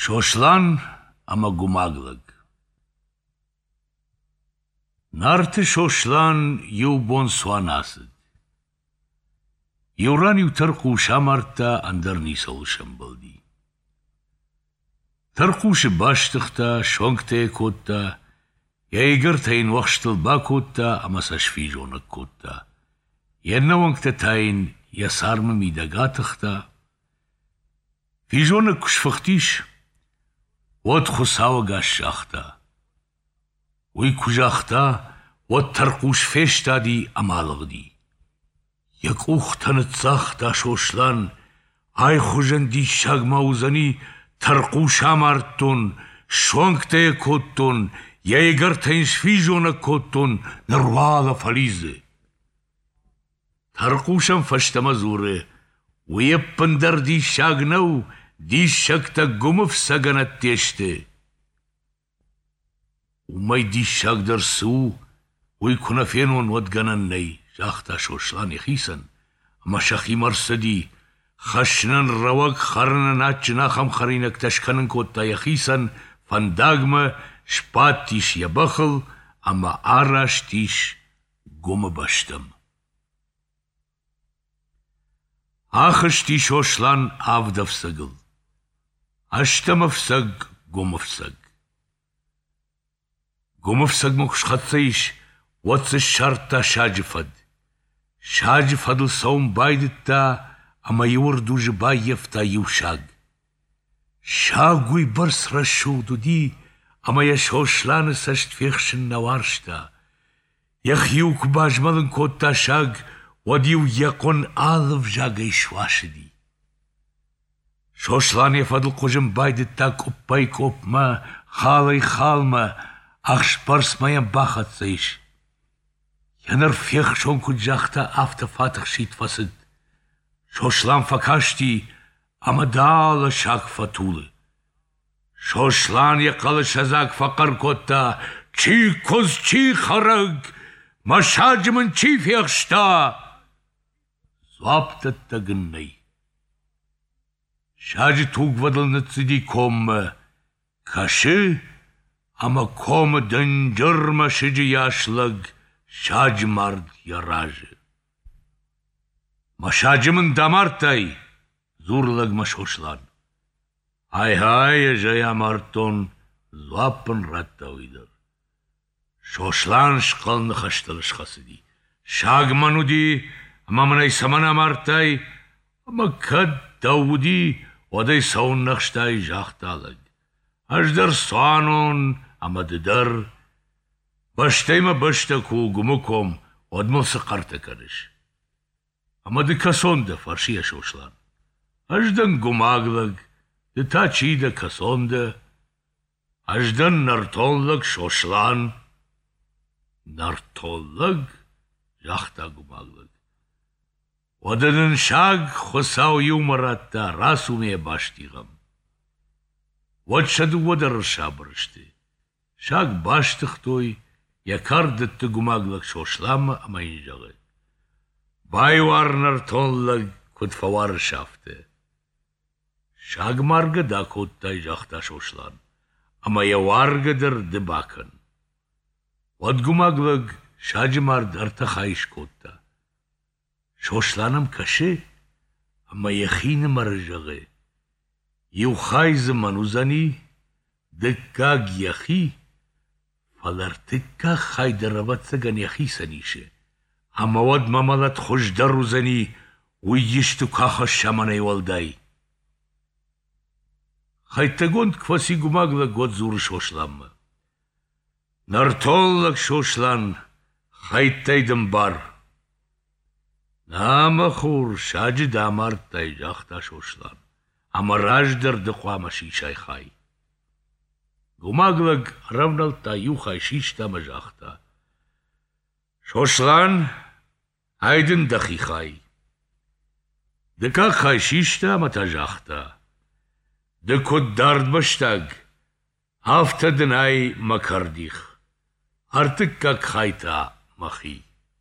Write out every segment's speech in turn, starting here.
Şoşlan ama gumaglık. Nartı şoşlan yu bon soğanasıd. Yuran yutar kuşamartta andar nisa oluşan buldi. Tarkuşu baştıkta, şonkte kotta, yaygır tayin vakştıl bakotta ama saşfijonak kotta. Yerna vankta tayin yasarmı midagatıkta. Fijonak kuşfaktiş, ot xusawa gaşşakta. Uy kujakta, ot tarkuş feşta di amalıgdi. Yak uxtanıtsaq da şoşlan, ay xujan di şagma uzani, tarkuša marton, šonkte koton, jajgartain švižona koton, narvala falize. Tarkušam faštama zure, ujepandar di šagnau, di šakta gumov saganat tešte. Umay di šagdar su, uj kunafenon odganan nei, žahta šošlan echisan, ama šachimar sadi, خشنن روک خرنن اچنا خم خرینک تشکنن کوتا یخیسن فنداغم شپات تیش یبخل اما آراش تیش گم باشتم. آخش تیش hoşlan avda fsagıl. Aştam fsag gum fsag. Gum fsag mukşxatsayış watsa şartta şajifad. Şajifadıl savun baydıtta ama yur duji bayefta yuşag. Şaguy bars raşudu di, ama ya şoşlanı saşt fekşin navarşta. Yahyuk bajmalın kotta şag, vadiu yakon alıv jagay şvaşidi. Şoşlan yefadıl kocam baydıtta kuppay kopma, halay halma, akş barsmaya bahatsayış. Yanar fekşon kucakta afta fatıq şitfasıd. Şoşlan fakaşti ama dağla şak fatul. Şoşlan yakalı şazak fakar kotta, çi koz çi harag, maşacımın çi fekşta. Zwaptatta gınnay. Şacı tugvadıl nıtsidi komme, kaşı ama komme döncırma şıcı yaşlag, şacı mard yarajı. Maşacımın damartay, zurlagma şoşlan. Hay hay, jaya marton, zwapın ratta uydur. Şoşlan şkalını haştalışkası di. Şagmanu di, ama manay samana martay, ama kad davudi, oday savun nakştay jahtalag. Ajdar soanon, ama dıdar. Baştayma başta kugumukom, odmolsa karta karış. Ama de kasonda farşiya şoşlan. Ajdan gumaglag, de taçi de kasonda. Ajdan nartonlag şoşlan. Nartonlag, jahta gumaglag. Odanın şag xosav yumaratta rasumeye baştigam. Vodşadu vodar şabrıştı. Şag baştıqtoy, yakardıttı gumaglag şoşlanma ama injağı. Bayvarnar tonlag kutfavar şafte. Şagmarga da kuttay jahta şoşlan. Ama yavargadır de bakın. Odgumaglag şacımar darta xayiş kutta. Şoşlanım kaşı ama yahinim arıjağı. Yuxayzı manuzani dıkkag yahi falartıkka xaydaravatsa gan yahi sanişe. Ama od mamalat xoşdar uzani uyishtu kaxa şamanay valday. Xaytagond kvasi gumagla god zuru şoşlanma. Nartollak şoşlan xaytaydım bar. Nama xur şacı damartay jahta şoşlan. Ama rajdar dıqvama şişay xay. Gumaglak ravnalta yuxay şiştama jahta. Şoşlan aydın daxixay. Dıka xay şişta mata jahta. Dıkod dard baştag. Haftadın ay makardix. Artık kak xayta maxi.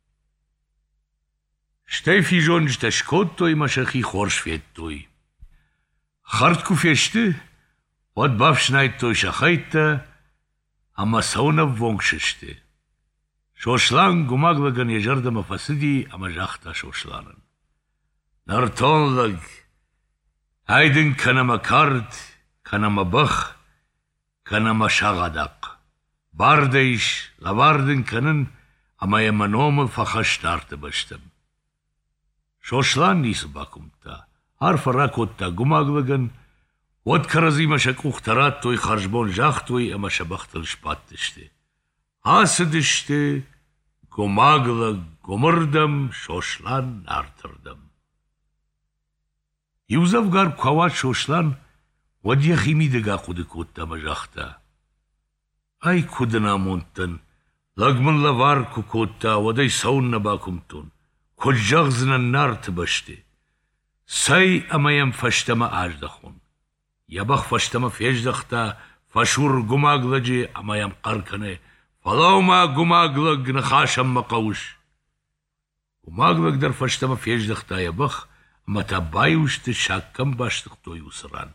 Ştay fijon jta şkottoy maşaxi xorşvettoy. Xart kufeşti, От бавшнайт той шахайтта, ама сауна вонгшиште. Шошлан гумаглаган ежардама фасиди, ама жахта шошланын. Нартонлаг, айдын канама кард, канама бах, канама шагадак. Бардайш, лавардын канын, ама яманомы фахаштарты баштым. Шошлан нисі бакумта, арфара котта гумаглаган, от карази машак ухтарат той харжбон жах той, ама шабахтыл шпаттышты. Асыдышты, гумаглаг гумырдым, шошлан артырдым. Юзавгар кават шошлан, вадья химидыга куды котта мажахта. Ай кудына монтын, лагмынла вар кукотта, вадай саунна бакумтун, коджагзынан нарты башты. Сай амаям фаштама аждахун. Ябах фаштама феждахта, фашур гумагладжи амаям каркане, фалаума гумаглаг нахашам макауш. Гумаглаг дар фаштама феждахта ябах, мата байушты шаккам баштық той усыран.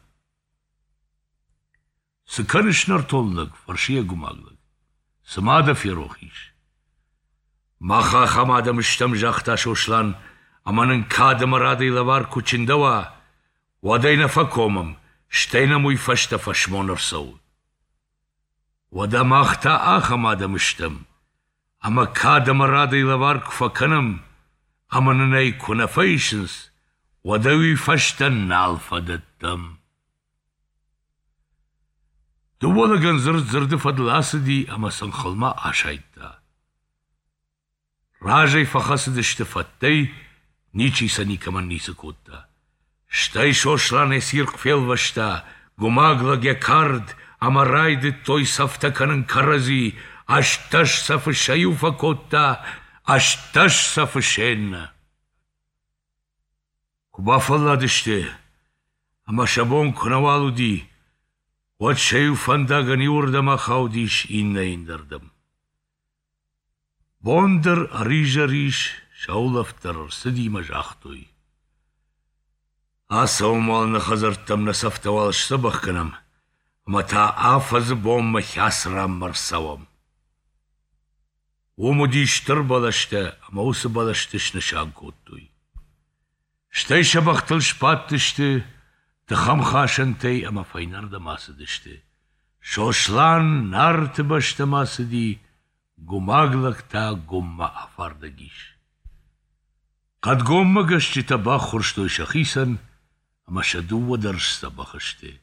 Сыканышнар толлаг, фаршия гумаглаг. Сымада ферохиш. Маха хамадам штам жахта шошлан, аманын кадым радыйла вар кучиндава, вадайна факомам, штайна муй фашта фашмонар сау. Вада махта ахамадам штам, ама кадым радыйла вар кфаканам, аманынай кунафайшынс, вадави фашта налфадаттам. Дувалаган зырды фадласыди, ама санхалма ашайтта. Ражай фахасыды шты фаттай, ничиса никаман нисы котта. Штай шошлан эсирк фелвашта, гумаглагя кард, ама райды той сафтаканын карази, ашташ сафы шаюфа котта, ашташ сафы шенна. Кубафалладышты, ама шабон кунавалуди, вот шаюфандаган юрдама хаудиш инна индардам. Бондар арижариш шаулафтар сыдима жахтой. Асаумалны хазартам насафтавалш сабахканам, мата афазы бомма хясрам марсавам. Умудиштыр балашта, ама усы балаштышны шагготтой. Штай шабахтыл шпаттышты, тыхам хашынтай, ама файнарда масыдышты. Шошлан нарты башта масыди, гумаглакта гумма афардагиш. Кад гумма гашчи табах хурштой шахисан, ама шадува дарш сабахашты.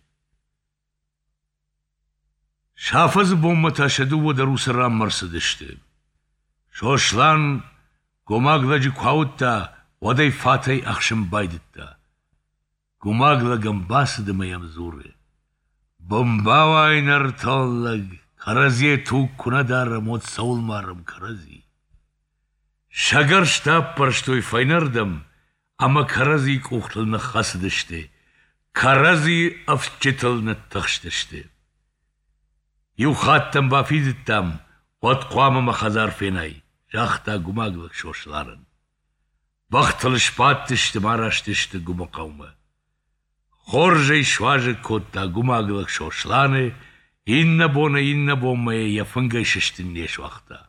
Шафаз бомма та шадува дарусарам марсыдышты. Шошлан гумагладжи каутта, вадай фатай ахшым байдытта. Гумаглагам басыды маям зуры. Бомбавай нартоллаг, каразе тук кунадарам от саулмарам карази. Шагар штаб парштой файнардам, ама карази кухтылны хасыдышты, карази афчетылны тахштышты. Юхаттам бафидыттам, от куамама хазар фенай, жахта гумаглаг шошларын. Бахтылы шпаттышты мараштышты гумакаума. Хоржай шважы котта гумаглаг шошланы, инна боммая яфынгай шыштынне швахта.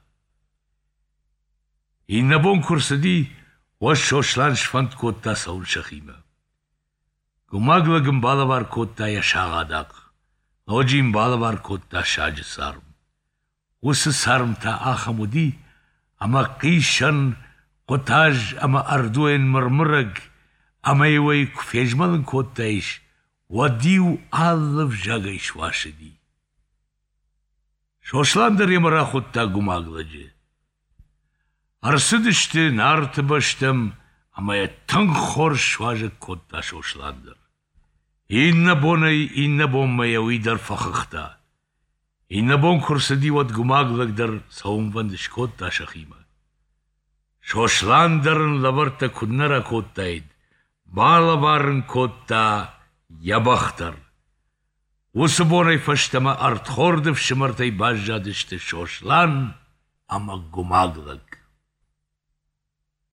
Инна бон курсыди, ваш шошлан шфант котта саун шахима. Гумаглагым балавар котта я шагадак, ноджим балавар котта шаджы сарм. Усы сармта ахамуди, ама кишан, котаж, ама ардуен мырмыраг, ама евай кфежмалын коттайш, вадиу аллов жагайш вашыди. Шошландар емара хотта гумагладжы. Арсыдышты нарты баштым, ама я тың хор шважы котта шошландар. Инна боммая уйдар фахыхта. Инна бон курсыди вад гумаглагдар саумвандыш котта шахима. Шошландарын лаварта куднара коттайд, балаварын котта ябахтар. Усы бонай фаштама артхордыв шымартай бажжадышты шошлан, ама гумаглаг.